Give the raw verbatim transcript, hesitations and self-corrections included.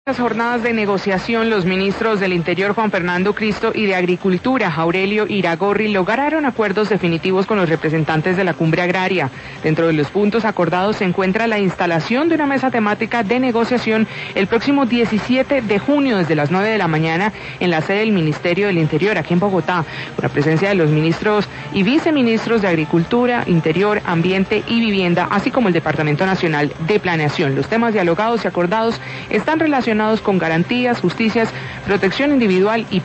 Las jornadas de negociación, los ministros del Interior Juan Fernando Cristo y de Agricultura Aurelio Iragorri lograron acuerdos definitivos con los representantes de la cumbre agraria. Dentro de los puntos acordados se encuentra la instalación de una mesa temática de negociación el próximo diecisiete de junio desde las nueve de la mañana en la sede del Ministerio del Interior aquí en Bogotá, con la presencia de los ministros y viceministros de Agricultura, Interior, Ambiente y Vivienda, así como el Departamento Nacional de Planeación. Los temas dialogados y acordados están relacionados con garantías, justicias, protección individual y